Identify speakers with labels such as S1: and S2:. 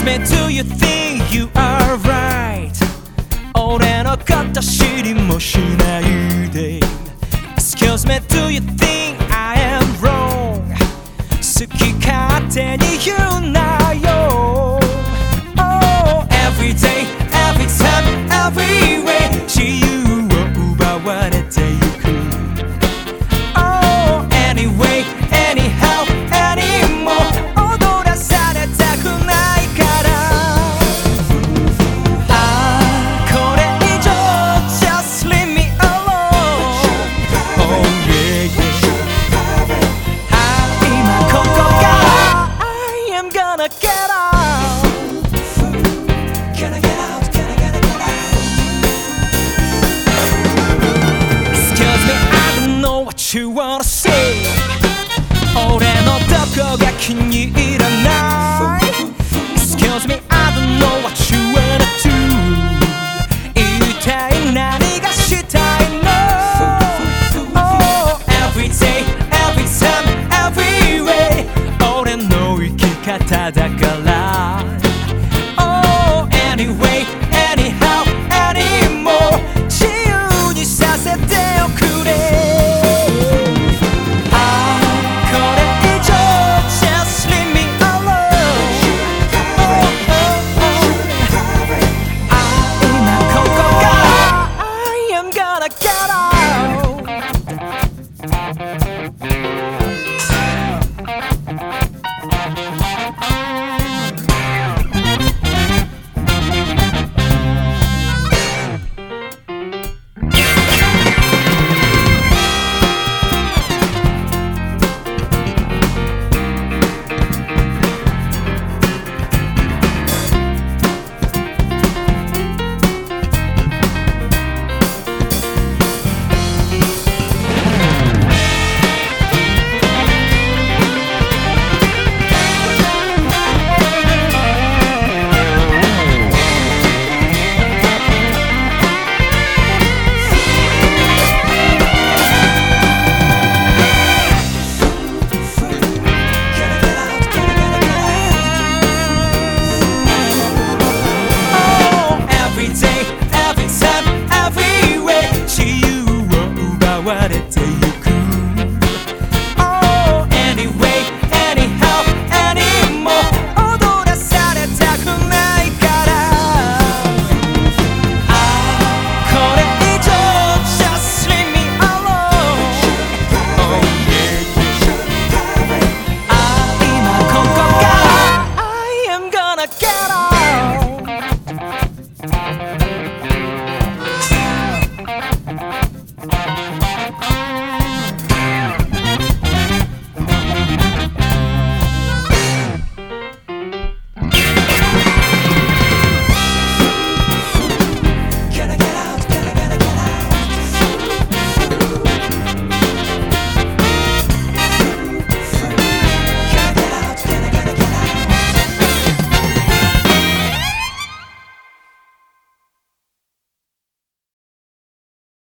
S1: Excuse me, do you think you are right? 俺のこと知りもしないで Excuse me, do you think I am wrong? 好き勝手に言うなよ Oh, every day, every time, every way 自由を奪われてゆく Oh, anyway, anyhow, anymore 踊らされたくないからああこれ以上 Just leave me alone Oh yeah yeah 今ここから I am gonna get out Gonna get out, gonna get out Excuse me, I don't know what you wanna say 俺のどこが気に入らない Excuse me, I don't know what you wanna do 一体何がしたいの Oh, every day, every time, every way 俺の生き方だから